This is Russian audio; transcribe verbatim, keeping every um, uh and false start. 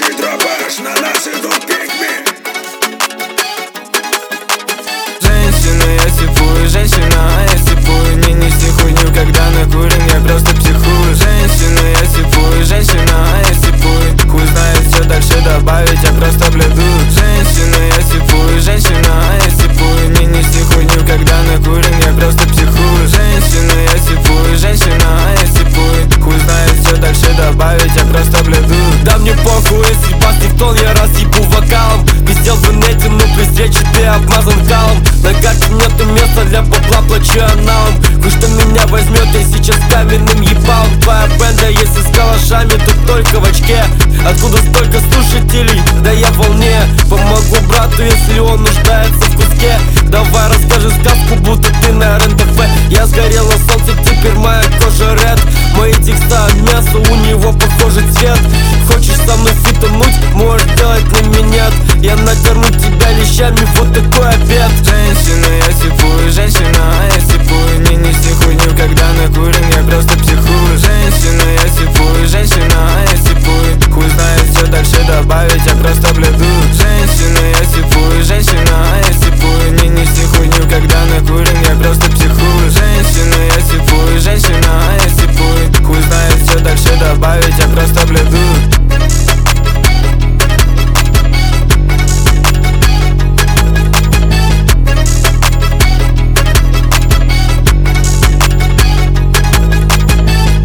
Хороший дробаш, на нас идут пикми. Женщина, я сипую, женщина, я сипую. Не неси хуйню, когда накурен, я просто психую. Женщина, я сипую, женщина, я сипую. Хуй знает, что дальше добавить, я просто бледую. Женщина, я сипую, женщина, я сипую. Не неси хуйню, когда накурен, я просто психую. Женщина, я сипую, женщина, я сипую. Хуй знает, что дальше добавить, я просто бледую. Да мне похуй, если бас не в тон, я разъебу вокалом. Пиздел в инете, но при встрече ты обмазан калом. На карте нету места для бабла, плачу аналом. Хуй что меня возьмет, я сейчас каменным ебалом. Твоя бенда, если с калашами, то только в очке. Откуда столько слушателей? Да я в волне. Помогу брату, если он нуждается в куске. Давай расскажи сказку, будто ты на эр эн тэ вэ. Я сгорел на солнце, теперь моя кожа ред. Мои текста мясо, у него похожий цвет. Хочешь со мной фитануть, можешь делать на минет. Я накормлю тебя лещами, вот такой